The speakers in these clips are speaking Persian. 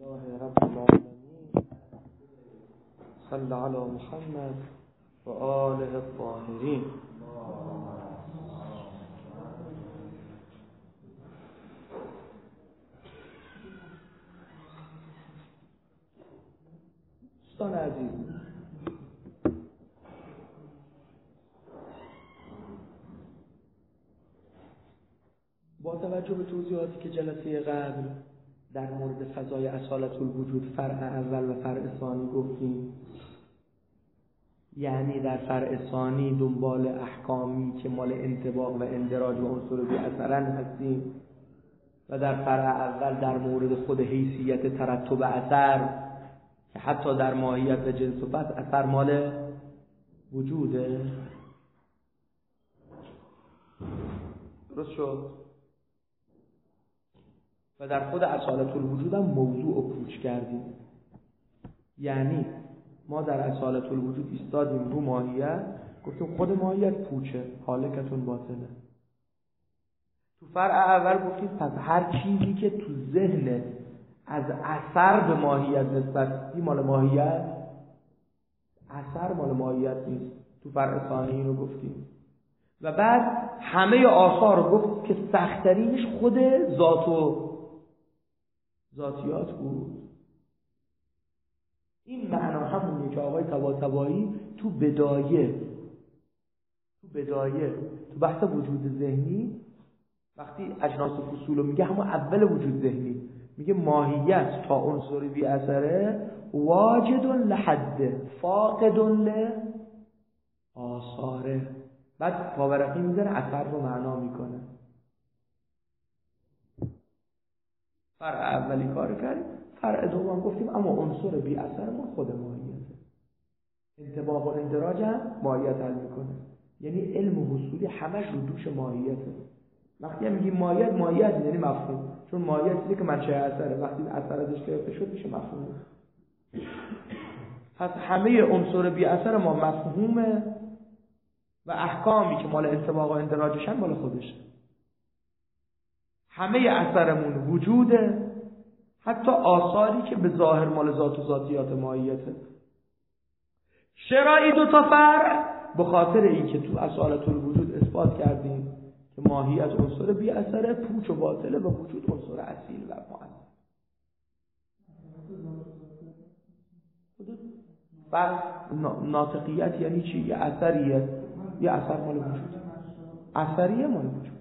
الله رب العالمين صل علی محمد و آله الطاهرین. دوستان عزیز، با توجه به توضیحاتی که جلسه قبل در مورد فضای اصالت الوجود فرع اول و فرع ثانی گفتیم، یعنی در فرع ثانی دنبال احکامی که مال انطباق و اندراج و عنصر بی اثرن هستیم و در فرع اول در مورد خود حیثیت ترتب اثر که حتی در ماهیت و جنس و بس اثر مال وجوده. درست شد؟ و در خود اصالت الوجود هم موضوع رو پوچ کردیم، یعنی ما در اصالت الوجود ایستادیم رو ماهیت، گفتیم خود ماهیت پوچه، حالکتون باطله. تو فرع اول گفتیم پس هر چیزی که تو ذهن از اثر به ماهیت نسبت مال ماهیت، اثر مال ماهیت نیست. تو فرع ثانی اینو گفتیم و بعد همه آثار رو گفت که سخت‌ترینش خود ذات و ذاتیات بود. این معنا همونیه که آقای طباطبایی تو بدایه تو بحث وجود ذهنی وقتی اجناس و فصول رو میگه، همون اول وجود ذهنی میگه ماهیت تا عنصر بی اثره واجد لحد فاقد لآثاره، بعد پاورقی میزنه اثر رو معنا میکنه. فرع اولی کار کردیم، فرع دوم گفتیم اما عنصر بی اثر ما خود ماهیته، انطباق و اندراج هم ماهیت حل میکنه، یعنی علم و حصولی همش رو دوش ماهیته. وقتی هم میگیم ماهیت یعنی مفهوم، چون ماهیت چیزی که منشأ اثره، وقتی اثر ازش گرفته شد میشه مفهوم. پس همه عنصر بی اثر ما مفهومه و احکامی که مال انطباق و اندراجشن مال خودشه. همه اثرمون وجوده، حتی آثاری که به ظاهر مال ذات و ذاتیات ماهیته. چرا این دو تا فرع؟ به خاطر اینکه تو اصالت الوجود اثبات کردیم که ماهیت عنصر بی اثره، پوچ و باطله، و وجود عنصر اصیل و مؤثر. و ناطقیت یعنی چی؟ یه اثریه، یه اثر مال وجود، اثریه مال وجود.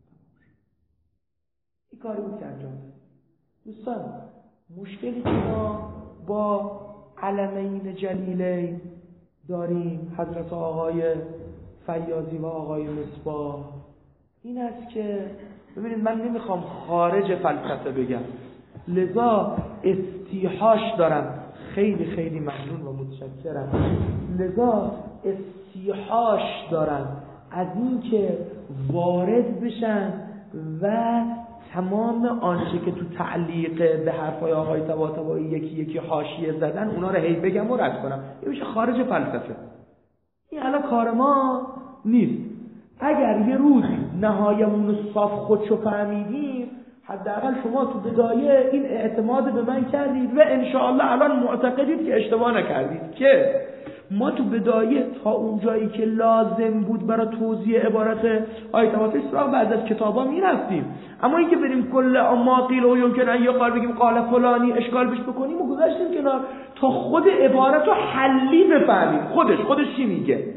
این کاری بود که انجام داد. دوستان، مشکلی که ما با علمین جلیلین داریم، حضرت آقای فیاضی و آقای مصباح، این است که ببینید من نمیخوام خارج فلسفه بگم، لذا استیحاش دارم، خیلی خیلی ممنون و متشکرم، لذا استیحاش دارم از این که وارد بشن و تمام آنچه که تو تعلیق به حرفای آقای طباطبایی یکی حاشیه زدن اونا رو هی بگم و رد کنم. این میشه خارج فلسفه. این الان کار ما نیست. اگر یه روز نهایمون صاف خودشو فهمیدیم، حداقل شما تو بدایه این اعتماد به من کردید و انشاءالله الان معتقدید که اشتباه نکردید که ما تو بدایه تا اون جایی که لازم بود برای توضیح عبارت آیه طباطبایی سراغ بعضی از کتابا میرفتیم، اما اینکه بریم کل ما قیل و یمکن ان یقال بگیم قال فلانی اشکال بش بکنیم و گذاشتیم کنار تا خود عبارت رو حلی بفهمیم خودش چی میگه.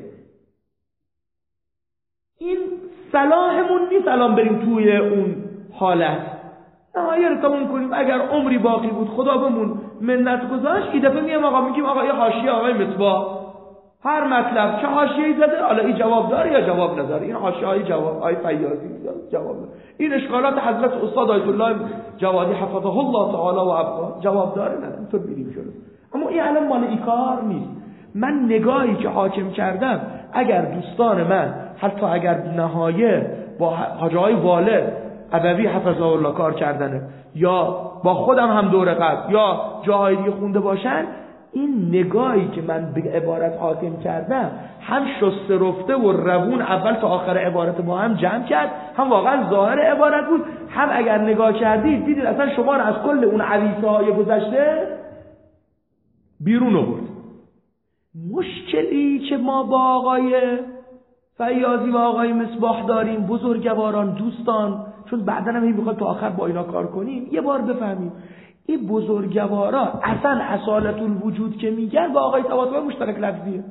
این صلاحمون نیست الان بریم توی اون حالت نهایه رو تموم کنیم. اگر عمری باقی بود خدا بهمون منت گذاشت، این دفعه میام آقا میگیم آقا یه حاشیه آقای مصباح هر مطلب چه حاشیه‌ای زده، حالا این جواب داره یا جواب نداره، این حاشیه‌های جواب آقای فیاضی جواب داره، این اشکالات حضرت استاد آیت الله جوادی حفظه الله تعالی و ابقا جواب داره، نه اینطور میریم جلو. اما این الان مال این کار نیست. من نگاهی که حاکم کردم، اگر دوستان من حتی اگر نهایه با حاجی های والد ابوی حفظه الله کار کردنه یا با خودم هم دوره قبل یا جاهای دیگه خونده باشن، این نگاهی که من به عبارت حاکم کردم هم شسته رفته و روون اول تا آخر عبارت با هم جمع کرد، هم واقعا ظاهر عبارت بود، هم اگر نگاه کردید دیدید اصلا شما رو از کل اون عویصه های گذشته بیرون آورد. مشکلی که ما با آقای فیاضی و آقای مصباح داریم، بزرگواران، دوستان، چون بعداً هم میخواد تا آخر با اینا کار کنیم، یه بار بفهمیم این بزرگوارا اصلا اصالت الوجود که میگن با آقای طباطبایی مشترک لفظیه.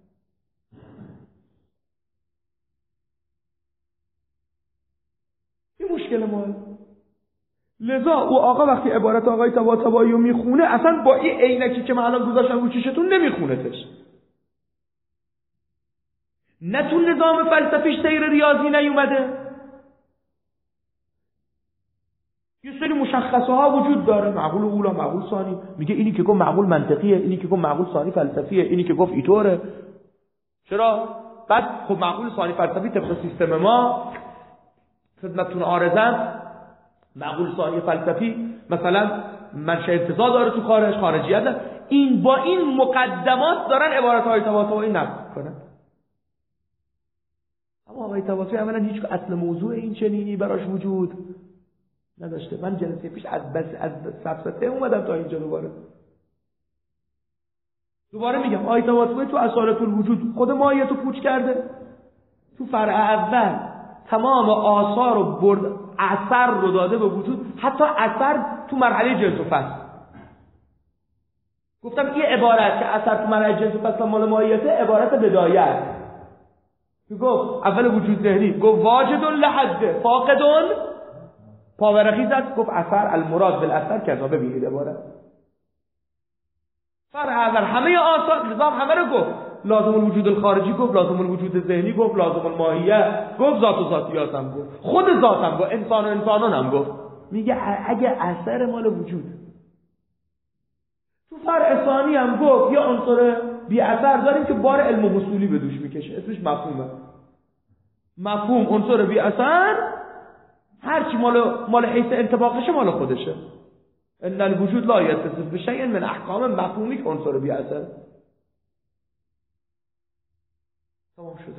این مشکل ما. لذا او آقا وقتی عبارت آقای طباطبایی رو میخونه اصلا با این عینکی که من الان گذاشتم رو چشتون نمیخونتش. نه تو نظام فلسفیش سیر ریاضی نیومده. یه سری مشخصه ها وجود داره، معقول اولا، معقول ثانی. میگه اینی که گفت معقول منطقیه، اینی که گفت معقول ثانی فلسفیه، اینی که گفت اینطوره. چرا؟ بعد خب معقول ثانی فلسفی طبق سیستم ما خدمتتون عارضم، معقول ثانی فلسفی مثلا منشأ انتزاع داره تو خارجیت. این با این مقدمات دارن عبارت‌های طباطبایی نقد کنن. اما آقای طباطبایی اولا هیچ اصل موضوع این چنینی براش وجود نداشته. من جلسه پیش از سفسطه اومدم تا اینجا دوباره میگم آقای طباطبایی تو اصالت الوجود خود ماهیت رو پوچ کرده. تو فرع اول تمام آثار رو برد، اثر رو داده به وجود، حتی اثر تو مرحله جنس و فصل. گفتم این عبارت که اثر تو مرحله جنس و فصل مال ماهیته عبارت بدایت. گفت اول وجود ذهنی، گفت واجد لحد فاقدون پاورخیز است، گفت اثر المراد بالاثر کذا. ببینید عبارت فرع اول همه آثار نظام همه رو گفت، لازم الوجود الخارجی گفت، لازم الوجود ذهنی گفت، لازم الماهیه گفت، ذات و ذاتیات هم گفت، خود ذات هم گفت، انسان و انسانان هم گفت. میگه اگه اثر مال وجود تو فرع ثانی هم گفت یه عنصر بی اثر داریم که بار علم و حصولی به دوش میکشه، اسمش مفهومه. مفهوم عنصر بی اثر هرچی مال حیث انطباقشه مال خودشه. ان الوجود لا یتصف بشیء من احکام مفهومی که عنصر بی اثر. تمام شد.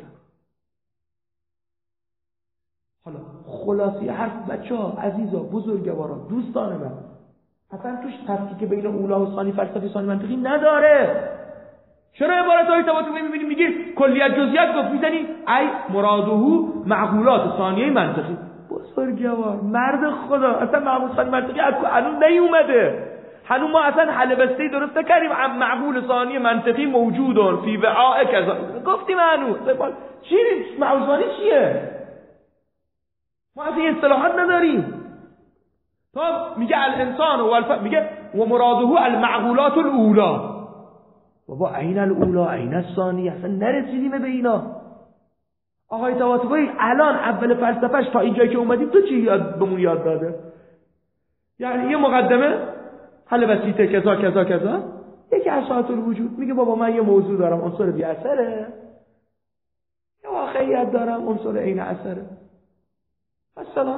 حالا خلاصی حرف بچه‌ها، عزیزا، بزرگواران، دوستان من، اصلا توش تفکیک بین اولا و ثانی فلسفی ثانی منطقی نداره. چرا عبارت‌های طباطبایی می‌بینی میگی کلیت جزئیات گفت میزنی ای مرادهو معقولات ثانیه منطقی. بزرگوار مرد خدا، اصلا معقول ثانی منطقی هنوز نیومده. هنوز ما اصلا حل بسته درست نکردیم. معقول ثانی منطقی موجودن فی وعاء کذا گفتیم هنوز. چی معقول ثانی چیه؟ ما اصلا اصطلاحات نداریم. تا میگه الانسان و میگه و مراده المعقولات الاولا. بابا عین الاولا عین الثانی، اصلا نرسیدیم به اینا. آقای طباطبایی الان اول فلسفهش تا اینجایی که اومدیم تو چی بهمون یاد داده؟ یعنی یه مقدمه حل بسیطه کذا کذا کذا، یکی اصالت الوجود. میگه بابا من یه موضوع دارم عنصر بی اثره، یه واقعیت دارم عنصر عین اثره. مثلا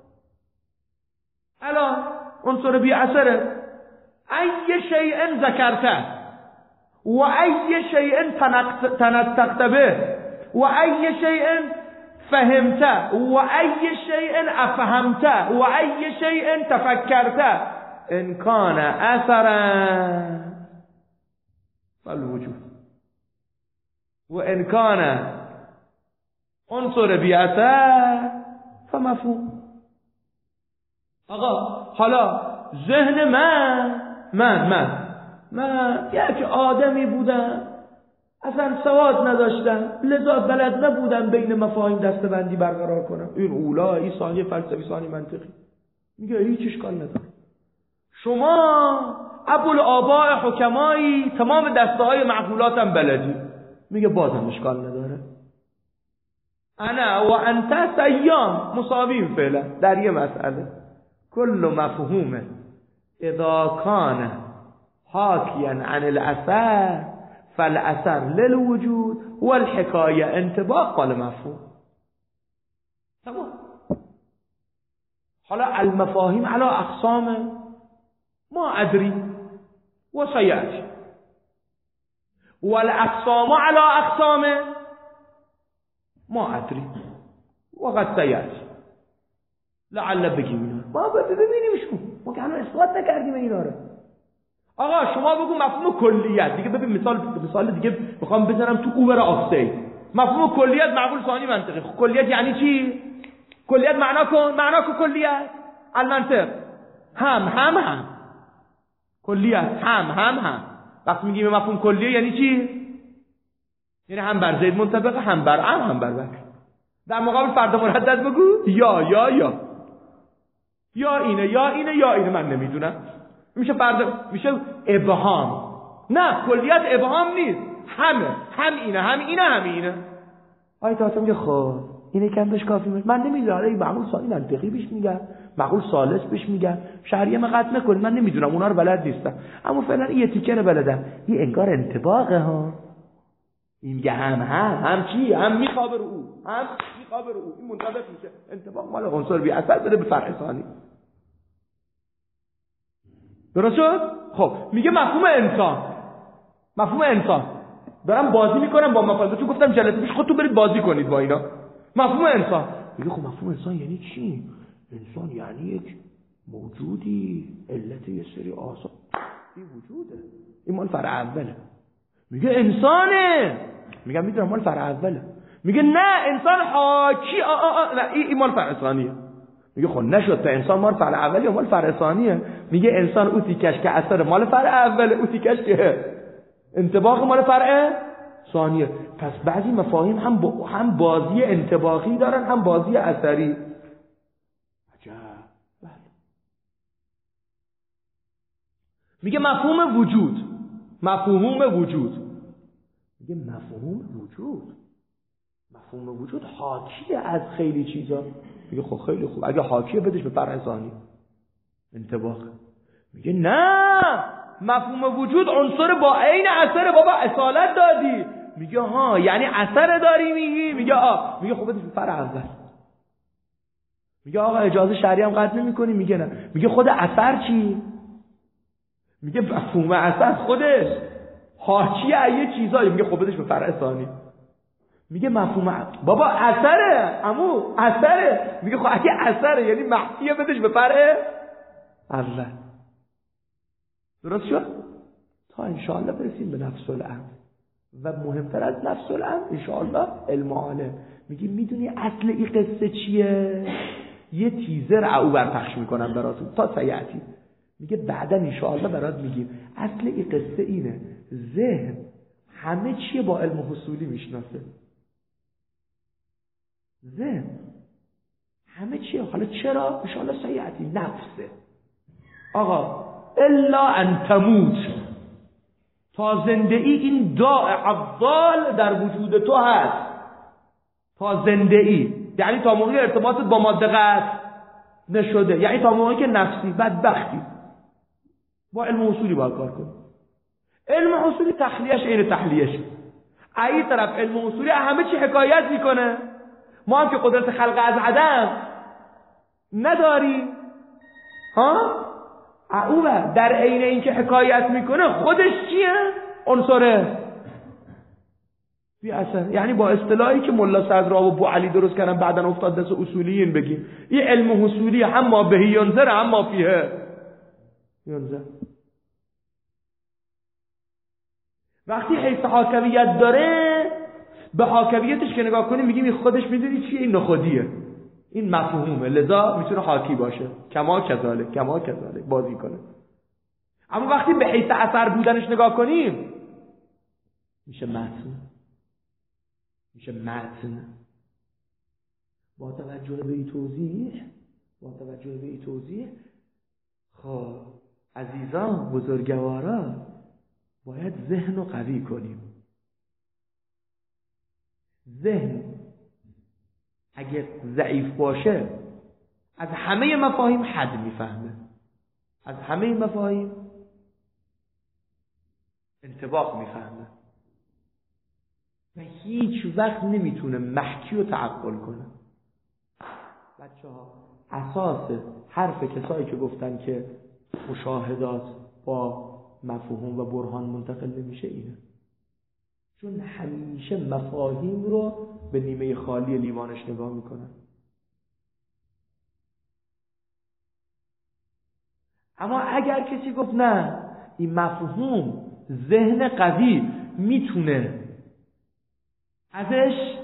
الان عنصر بی اثره، ای شیء ذکرته و ای شیء تنطقت به و ای شیء فهمته و ای شیء افهمته و ای شیء تفکرته ان کان اثرا فالوجود و ان کان عنصر بی اثر فمفهوم. آقا حالا ذهن من یک آدمی بودم، اصلا سواد نداشتم، لذا بلد نبودم بین مفاهیم دستبندی برقرار کنم. این اولا، این ثانی فلسفی، ثانی منطقی. میگه هیچ اشکال نداره. شما ابوالآباء حکمایی، تمام دسته های معقولاتم بلدی. میگه بازم اشکال نداره. انا و انت سیان مساویم فعلا در یه مسئله. کل مفهوم اذا کان حاکیا عن الاثر فالاثر للوجود والحکایه انطباق قال مفهوم. تمام. حالا المفاهیم على اقسام ما ادری و سیأتی. والاقسام علی اقسام ما ادری وقد سیأتی لعل بگیم اینا ما ببینیمشون ما که هنوز اثبات نکردیم اینا رو. آقا شما بگو مفهوم کلیت دیگه. ببین مثال دیگه میخوام بزنم تو اوبر آفسی. مفهوم کلیت معقول ثانی منطقی. کلیت یعنی چی؟ کلیت معنا کن کلیت المنطق هم کلیت هم وقتی میگیم مفهوم کلیه یعنی چی؟ یعنی هم بر زید منطبقه هم بر عم هم بر بکر. در مقابل فرد مردد بگو یا اینه من نمیدونم. میشه ابهام. نه کلیت ابهام نیست. هم اینه. آیه تاسم میگه خب اینه کم بهش کافی میشه. من نمیدونم این معقول ثانی منطقی بهش میگم، معقول ثالث بهش میگم، شرعیه ما قطع نکنید من نمیدونم اونا رو بلد نیستم، اما فعلا این تیکه رو بلدم. این انگار انطباقه ها. این میگه هم چی؟ هم میخوابه رو او، این منطبق میشه. انطباق مال عنصر بی اثر بده به فرع ثانی. درست شد؟ خب میگه مفهوم انسان دارم بازی میکنم با مفاهیم. تو گفتم جلسه پیش خودتون برید بازی کنید با اینا. مفهوم انسان میگه خب مفهوم انسان یعنی چی؟ انسان یعنی یک موجودی علت یه سری آثار. این وجوده، این مال فرع اوله. میگه انسانه، میگم میدونم مال فرع اوله. میگه نه انسان حاکی نه این مال فرع ثانیه. میگه خب نشد تا انسان مال فرع اوله یا مال فرع ثانیه. میگه انسان او تیکش که اثر مال فرع اوله، او تیکش که انطباق مال فرع ثانیه. پس بعضی مفاهیم هم بازی انطباقی دارن هم بازی اثری. عجب. بله. میگه مفهوم وجود میگه مفهوم وجود حاکیه از خیلی چیزا. میگه خب خیلی خوب، اگه حاکیه بدش به فرع ثانی انطباق. میگه نه مفهوم وجود عنصر با عین اثر. بابا اصالت دادی. میگه ها یعنی اثر داری میگی؟ میگه خب بدش به فرع اول. میگه آقا اجازه شرعی هم قطع نمی‌کنی؟ میگه نه. میگه خود اثر چی؟ میگه مفهوم اثر خودش حاکیه یه چیزایی. میگه خب بدش به فرع ثانی. میگه مفهوم بابا اثره. میگه خب اگه اثره یعنی محکیه بدش به فرع اول. درست شد؟ تا انشاءالله برسیم به نفس الامر و مهمتر از نفس الامر انشاءالله علم عالم. میگی میدونی اصل این قصه چیه؟ یه تیزر او بر پخش میکنم براتون تا سیعتی. میگه بعدا انشاءالله برات میگیم اصل این قصه اینه. ذهن همه چیه با علم حصولی میشناسه. ذهن همه چیه. حالا چرا؟ انشاءالله سیعتی. نفسه آقا الا ان تموت، تا زنده ای این داء عضال در وجود تو هست. تا زنده ای یعنی تا موقعی ارتباطت با ماده قطع نشده، یعنی تا موقعی که نفسی بدبختی. با علم اصولی باید کار کنی. علم اصولی تخلیهش عین تحلیهش. ای طرف علم اصولی همه چی حکایت میکنه. ما هم که قدرت خلق از عدم نداری ها. او در عین این که حکایت میکنه خودش چیه؟ عنصره بی اثر. یعنی با اصطلاحی که ملا صدرا و ابو علی درست کردن بعدن افتاد دست اصولیین بگیم این علم حصولی هم ما بهی ینظر هم ما فیه ینظر. وقتی حیث حاکمیت داره به حاکمیتش که نگاه کنیم میگیم این خودش میدونی چیه؟ این نخودیه، این مفهومه، لذا میتونه حاکی باشه. کما کذالک بازی کنه. اما وقتی به حیث اثر بودنش نگاه کنیم میشه متن. با توجه به این توضیح خب عزیزان بزرگوارا باید ذهن رو قوی کنیم. ذهن اگه ضعیف باشه از همه مفاهیم حد میفهمه، از همه مفاهیم انطباق میفهمه و هیچ وقت نمیتونه محکی رو تعقل کنه. بچه‌ها اساس حرف کسایی که گفتن که مشاهدات با مفهوم و برهان منتقل نمیشه اینه. چون همیشه مفاهیم رو به نیمه خالی لیوانش نگاه میکنن. اما اگر کسی گفت نه این مفهوم ذهن قوی میتونه ازش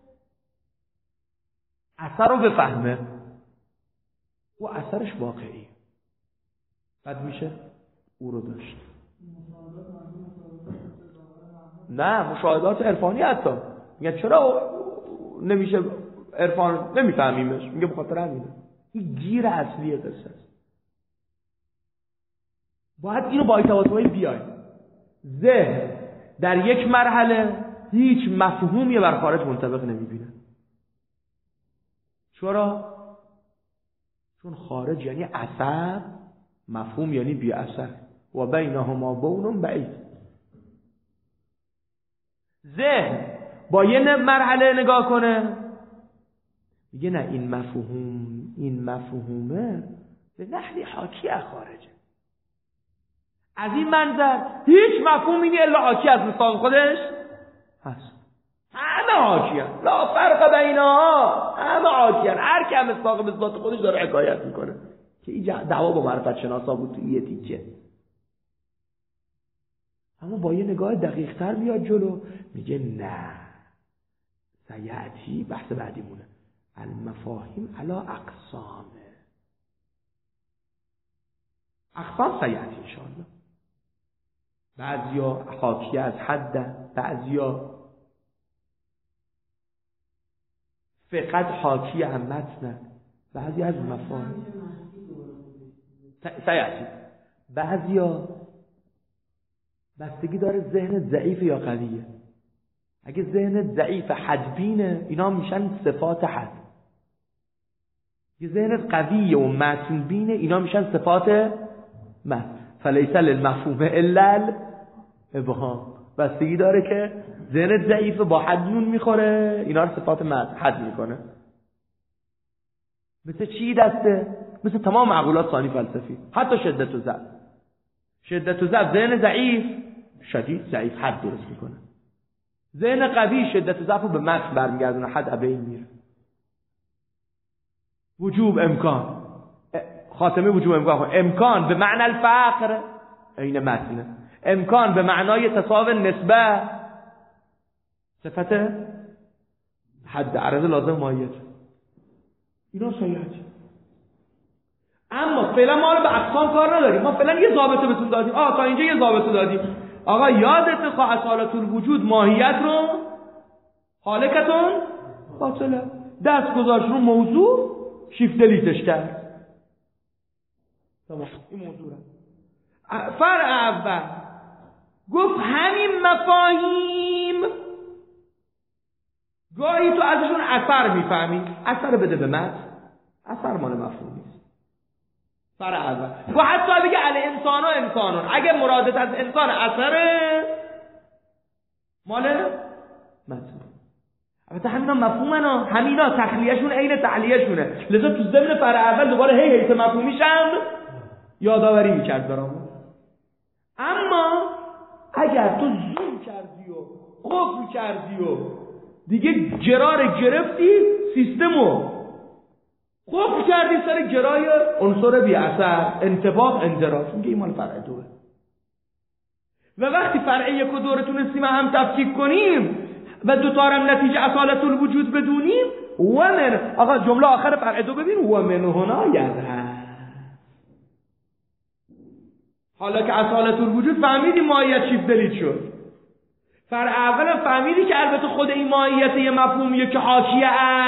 اثر رو بفهمه و اثرش واقعی، بعد میشه او رو داشت. نه مشاهدات عرفانی حتی میگه چرا نمیشه عرفان نمیفهمیمش، میگه بخاطر همینه. این گیر اصلی قصه است. باید اینو با ارتباطی بیایم. ذهن در یک مرحله هیچ مفهومی بر خارج منطبق نمیبینه. چرا؟ چون خارج یعنی اثر، مفهوم یعنی بی اثر و بینهما بون بعید. ذهن با یه مرحله نگاه کنه میگه نه این مفهومه به نحوی حاکی از خارجه. از این منظر هیچ مفهومی نیست الا حاکی از مصداق خودش هست. همه حاکی هست، لا فرق بینها، همه حاکی هست. هر که مصداق به ذات خودش داره حکایت میکنه که این دعوا با معرفت شناسا بود توی یه تیکه. اما با یه نگاه دقیق تر میاد جلو میگه نه سیعتی، بحث بعدی مونه، المفاهیم علا اقسامه. اقسام سیعتی انشاءالله. بعضیا حاکی از حد، بعضیا فقط حاکی از متن، بعضی از مفاهیم سیعتی، بعضیا بستگی داره ذهن ضعیف یا قویه. اگه ذهن ضعیف حدبینه اینا میشن صفات حد. اگه ذهن قویه و متنبینه اینا میشن صفات متن. فلیس للمفهوم الا الابهام. بستگی داره که ذهن ضعیف با حد نون میخوره اینا رو صفات متن حد میکنه. مثل چی دسته؟ مثل تمام معقولات ثانی فلسفی، حتی شدت و ضعف. شدت و ضعف ذهن ضعیف شدید ضعیف حد درست میکنه. ذهن قوی شدت و ضعف رو به متن برمیگردونه، حد ابین میره. وجوب امکان، خاتمه وجوب امکان. امکان به معنی الفقر عین متن، امکان به معنای تصاوی نسبه صفت حد عرض لازم ماهیت. اینا صحیحه. اما فعلا ما رو به اقسام کار نداریم. ما فعلا یه ضابطه بهتون دادیم. تا اینجا یه ضابطه دادیم. آقا یادت خواه اصالت الوجود ماهیت رو حالکتون باطله. دست گذاشت رو موضوع شیفت دلیتش کرد. تمام این موضوع رو فرع اول گفت همین مفاهیم گاهی تو ازشون اثر میفهمی، اثر بده به متن، اثر مال مفهوم نیست. فرع اول و حتی بگه الانسان و انسانون، اگه مرادت از انسان اثره مال متن. البته همینا مفهومن، همینا تخلیهشون عین تعلیهشونه، لذا تو ضمن فرع اول دوباره حیث مفهومیشم یادآوری میکرد برامون. اما اگر تو زوم کردی و قفل کردی و دیگه گرار گرفتی سیستمو قفل کردی سر گرای عنصر بی اثر انطباق اندراج، میگه این مال فرع دوه. و وقتی فرع یک و دو رو تونستیم هم تفکیک کنیم و دوتارم نتیجه اصالت الوجود بدونیم و من آقا جمله آخر فرع دو ببین و من هنا یذهب. حالا که اصالت الوجود فهمیدی ماهیت شیفت دلیت شد، فرع اول فهمیدی که البته خود این ماهیت یه مفهومیه که حاکی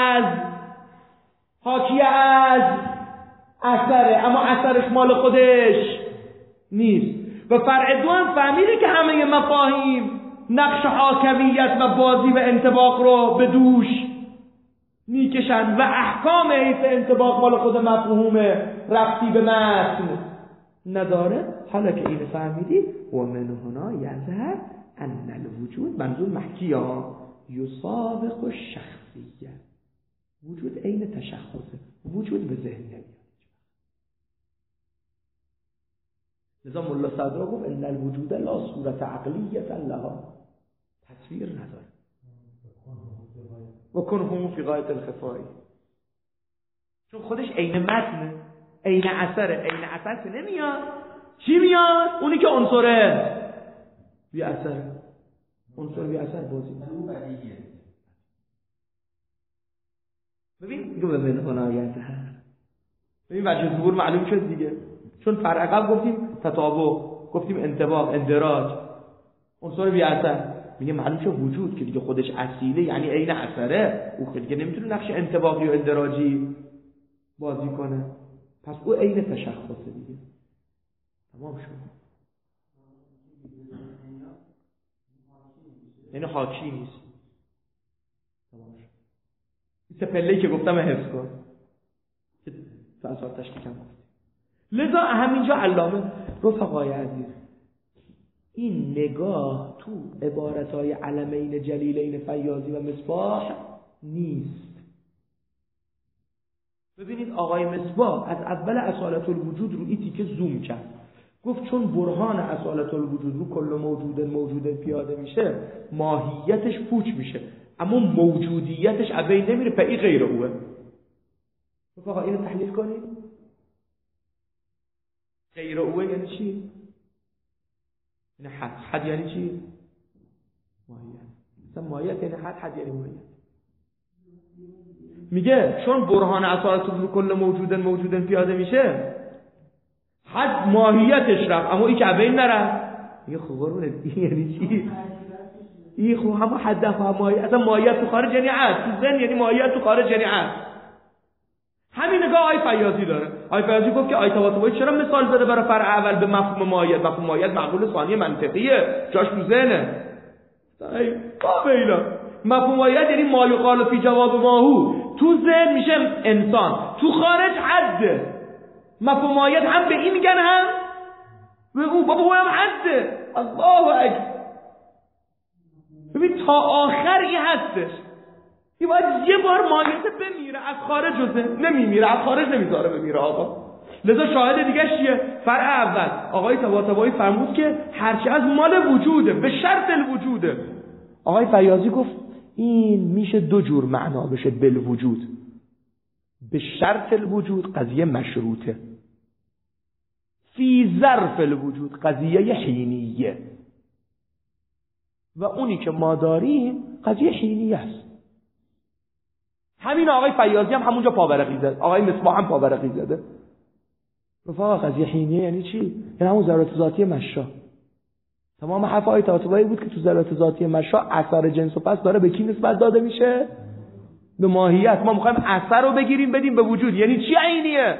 از اثره، اما اثرش مال خودش نیست. و فرع دو هم فهمیدی که همه مفاهیم نقش حاکمیت و بازی و انطباق رو به دوش میکشن و احکام حیث انطباق مال خود مفهومه، ربطی به متن نداره. حالا که اینو فهمیدی و من هنا یذهب ان الوجود منظور محکی ها یسابق الشخصیه، وجود عین تشخصه، وجود به ذهن نمیاد. لذا ملا صدرا گفت ان الوجود لا صورت عقلیه لها، تصویر نداره. و کنهم فی غایت الخفایی، چون خودش عین متنه، عین اثره. عین اثر که نمیاد، چی میاد؟ اونی که عنصره بی اثره. عنصر بی اثر بازی ببین اینو ببین هنایت ببین وجه ظهور معلوم شد دیگه. چون فرعقب گفتیم تطابق، گفتیم انطباق، اندراج، عنصر بی اثر. میگه معلوم شد وجود که دیگه خودش اصیله، یعنی عین اثره. او دیگه نمیتونه نقش انطباقی و اندراجی بازی کنه، پس او عین تشخصه دیگه. تمام شد. یعنی حاکی نیست. تمام شد. این سپله‌ای که گفتم حفظ کن که فلسفه تشکیل کنم. لذا همینجا علامه رفقای عزیز این نگاه تو عبارتهای علمین جلیلین فیاضی و مصباح نیست. ببینید آقای مصباح از اول اصالت الوجود رو ایتی که زوم کرد، گفت چون برهان اصالت الوجود رو کل موجود پیاده میشه، ماهیتش پوچ میشه، اما موجودیتش ابین نمیره، پس این غیر اوه. رفقا اینو تحلیل کنید. غیر اوه یعنی چی؟ یعنی حد یعنی چی؟ ماهیت. مثلا ماهیت یعنی حد یعنی ماهیت. میگه چون برهان اصالت رو کل موجود پیاده میشه، حد ماهیتش رفت اما این که ابین نرفت. میگه خب برونه این یعنی چی؟ این خب همه حد هم ماهیت، اصلا ماهیت تو خارج یعنی حد، تو ذهن یعنی ماهیت تو خارج یعنی حد. همین نگاه آی فیاضی داره. آی فیاضی گفت که آی طباطبایی چرا مثال زده برای فرع اول به مفهوم ماهیت؟ مفهوم ماهیت معقول ثانی منطقیه، جاش تو ذهنه. ای بابا مفهوم ماهیت یعنی ما یقال فی جواب ماهو، تو ذهن میشه انسان، تو خارج حده. مفهوم ماهیت هم به این میگن هم به اون. بابا هم حده. الله اکبر. ببین تا آخر این هستش. این باید یه بار ماهیت بمیره از خارج و ذهن، نمیمیره از خارج نمیذاره بمیره آقا. لذا شاهد دیگه چیه؟ فرع اول آقای طباطبایی فرمود که هرچی از مال وجوده به شرط الوجوده. آقای فیاضی گفت این میشه دو جور معنا بشه بالوجود. به شرط الوجود قضیه مشروطه، فی ظرف الوجود قضیه حینیه، و اونی که ما داریم قضیه حینیه است. همین آقای فیاضی هم همونجا پاورقی زد، آقای مصباح هم پاورقی زده. رفاقا قضیه حینیه یعنی چی؟ یعنی همون ذرات ذاتی مشا. تمام حرف آقای طباطبایی بود که تو ذرات ذاتی مشا اثر جنس و پس داره به کی نسبت داده میشه؟ به ماهیت. ما میخوایم اثر رو بگیریم بدیم به وجود. یعنی چی عینیه؟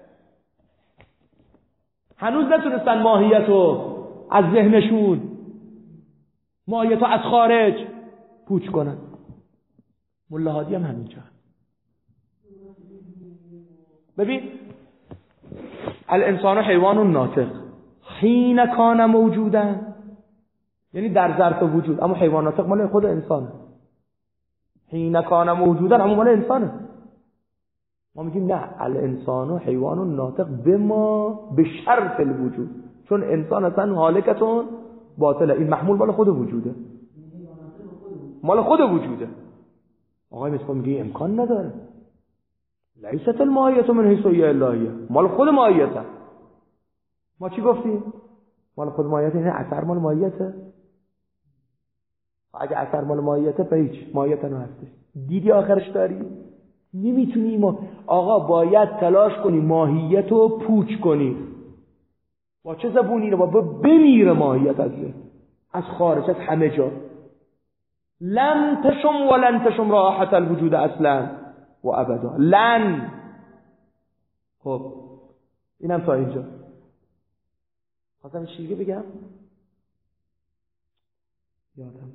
هنوز نتونستن ماهیت رو از ذهنشون، ماهیت رو از خارج پوچ کنن. ملا هادی هم همینجا. ببین الانسان حیوان ناطق حین کان موجودا، یعنی در ظرف وجود، اما حیوان ناطق مال خود انسانه. حین کان موجودا اما مال انسانه. ما میگیم نه، الانسان حیوان ناطق به شرط الوجود، چون انسان اصلا هالکتون باطله. این محمول مال خود وجوده، مال خود وجوده. آقای مصباح میگه امکان نداره. لیست الماهیت من حیث هی الهیه، مال خود ماهیته. ما چی گفتیم؟ مال خود ماهیته یعنی اثر مال ماهیته. اگه اثر مال ماهیته به هیچ ماهیت هم هستش. دیدی آخرش داری؟ نمیتونی. ما آقا باید تلاش کنی ماهیت رو پوچ کنی. با چه زبونی رو؟ با بمیره ماهیت از خارج، از همه جا. لن تشم ولن تشم راحت الوجود اصلا و ابدا. لن. خب اینم تا اینجا. خواستم چیزی بگم یادم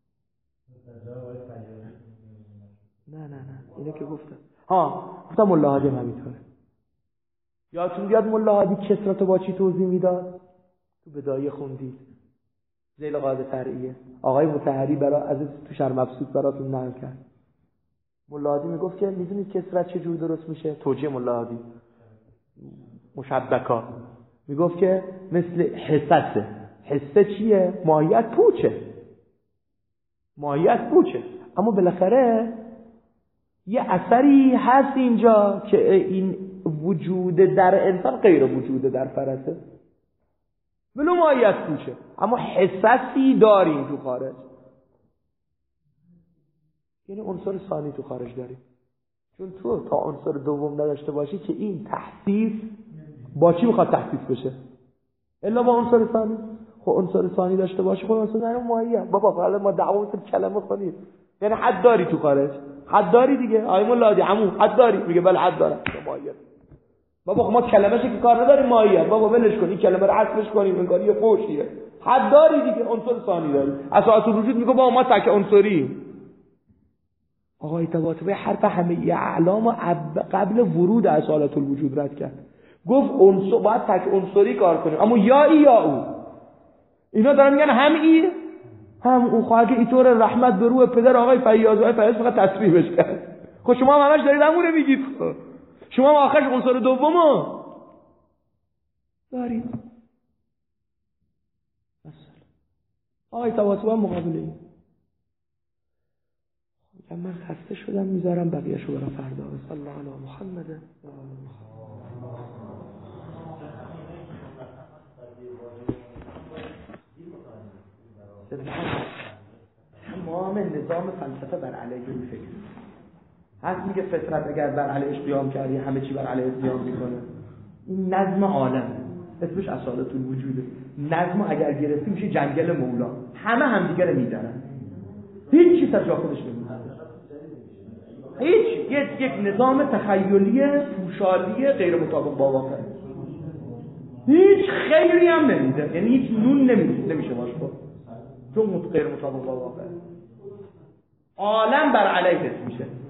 نه اینو که گفتم. گفتم ملا هادی همینطوره. یادتون بیاد ملا هادی کسرت رو با چی توضیح میداد؟ تو بدایه خوندید ذیل قاعده فرعیه. آقای مطهری از تو شرح مبسوط براتون نقل کرد. ملا هادی میگفت که میدونید کسرت چه جور درست میشه؟ توجیه ملا هادی مشبکا میگفت که مثل حسسه. حسه چیه؟ ماهیت پوچه. ماهیت پوچه، اما بالاخره یه اثری هست اینجا که این وجود در انسان غیر وجود در فرسه، ولو ماهیت پوچه، اما حسسی داریم تو خارج. یعنی عنصر ثانی تو خارج داریم، چون تو تا عنصر دوم نداشته باشی که این تحسیس با چی میخواد تحسیس بشه؟ الا با عنصر ثانی. خب عنصر ثانی داشته باشی، خب عنصر ثانی ماهیت. بابا حالا ما دعوا مثل کلمه کنیم، یعنی حد داری تو خارج، حد داری دیگه. آیه مولادی عمو حد داری؟ میگه بله حد دارم. ماهیت. بابا خب ما کلمه‌ش که کار نداریم ماهیت. بابا ولش کن این کلمه رو حذفش کنیم، انگار یه فوشیه. حد داری دیگه، عنصر ثانی داری. اساس الوجود میگه با ما تک عنصری. آقای طباطبایی حرف همه اعلام قبل ورود اصالت الوجود رد کرد. گفت عنصر باید تک عنصری کار کنیم، اما یا ای یا او. اینا دارن میگن هم ای هم او. خواهد اینطور رحمت به روح پدر آقای فیاض و فیاض فقط تصریحش کرد. خب شما هم همش دارید همونه میگید. شما هم آخرش عنصر دومو دارید. مثلا آقای طباطبایی مقابل این من خسته شدم، میذارم بقیه‌شو برای فردا. صلی الله علی محمد. تمام نظام فلسفه بر علیه این فکر هست. میگه فطرت اگر بر علیهش قیام کردی همه چی بر علیه قیام میکنه. این نظم عالم اسمش اصالت الوجوده. نظم اگر گرفتی میشه جنگل مولا، همه همدیگه رو میدارن، هیچ چیز از جا خودش نمیاد. هیچ یک نظام تخیلی پوشالی غیر مطابق با واقع، هیچ خیری هم نمیده، یعنی هیچ نون نمیشه باش چون غیر مطابق با واقع. عالم بر علیه میشه.